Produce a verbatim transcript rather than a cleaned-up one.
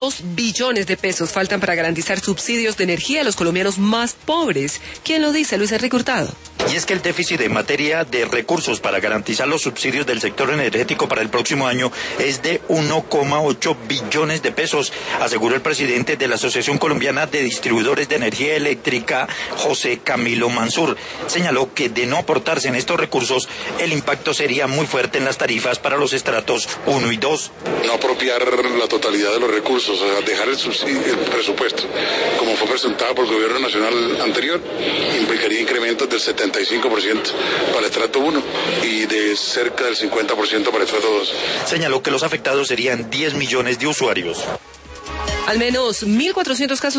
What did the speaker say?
Dos billones de pesos faltan para garantizar subsidios de energía a los colombianos más pobres. ¿Quién lo dice? Luis Enrique Hurtado. Y es que el déficit en materia de recursos para garantizar los subsidios del sector energético para el próximo año es de uno coma ocho billones de pesos, aseguró el presidente de la Asociación Colombiana de Distribuidores de Energía Eléctrica, José Camilo Mansur. Señaló que de no aportarse en estos recursos, el impacto sería muy fuerte en las tarifas para los estratos uno y dos. No apropiar la totalidad de los recursos, o sea, dejar el, subsidio, el presupuesto como fue presentado por el gobierno nacional anterior, implicaría incrementos del setenta y cinco por ciento para el estrato uno y de cerca del cincuenta por ciento para el estrato dos. Señaló que los afectados serían diez millones de usuarios. Al menos mil cuatrocientos casos